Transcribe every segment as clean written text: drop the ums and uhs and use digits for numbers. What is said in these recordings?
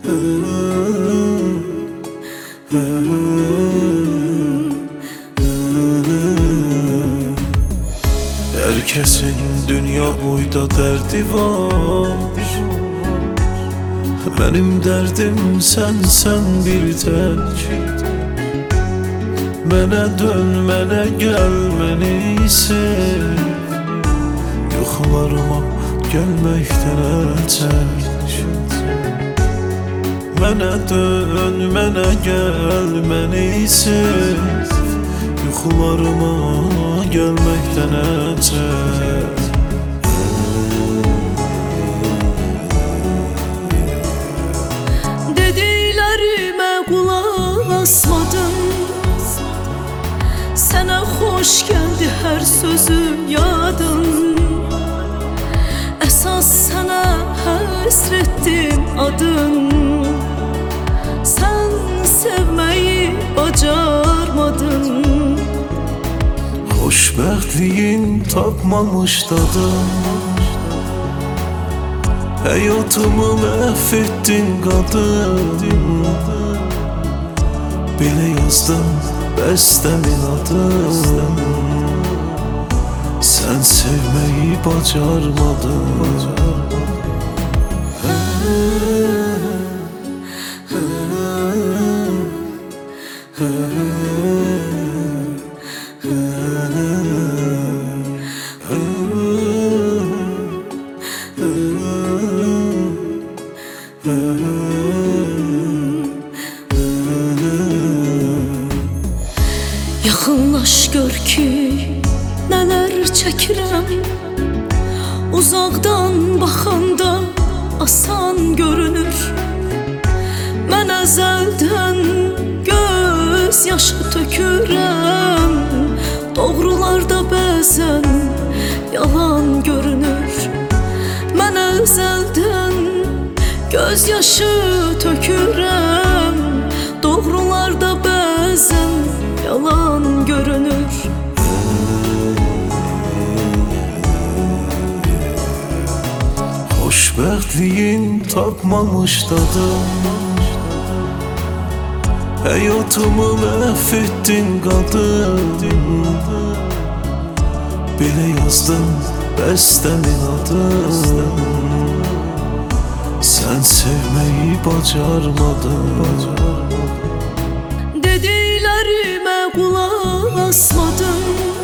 Herkesin dünya boyda derdi var. Benim derdim sen bir tek. Mene dön, mene gel, meni sev. Yuxularıma gelmekten ötək. Mene dön, mene gel, meni sev. Yuxularıma gelmekten ötək. Dediklərimə qulaq asmadın. Sənə xoş gəldi hər sözüm yadın. Əsas sənə həsr etdim adın. Sən sevməyi bacarmadın. Xoşbəxtliyin tapmamış dadım. Həyatımı məhv etdin qadın. Belə yazdım bəstəmin adın. Sən sevməyi bacarmadın. Yaxınlaş gör ki nələr çəkirəm. Uzaqdan baxanda asan görünür. Mən əzəldən göz yaşı tökürəm. Doğrularda bəzən yalan görünür. Mən əzəldən göz yaşı tökürəm. Doğrularda bəzən yalan görünür. Xoşbəxtliyin tapmamış dadım. Həyatımı məhv etdin qadın. Belə yazdım bəstəmin adın. Sən sevməyi bacarmadın. Dediklərimə qulaq asmadın.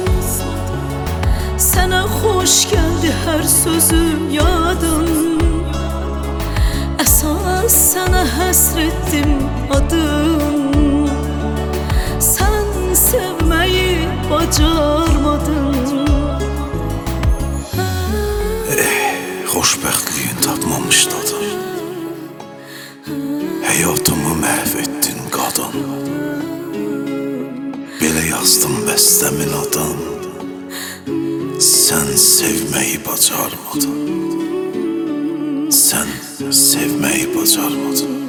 Sənə xoş gəldi hər sözüm yadın. Əsas sənə həsr etdim adın. Sən sevməyi bacarmadın. Xoşbəxtliyin tapmamış dadım. Həyatımı məhv etdin qadın. Belə yazdım bəstəmin adın. Sən sevməyi bacarmadın. Sən sevməyi bacarmadın.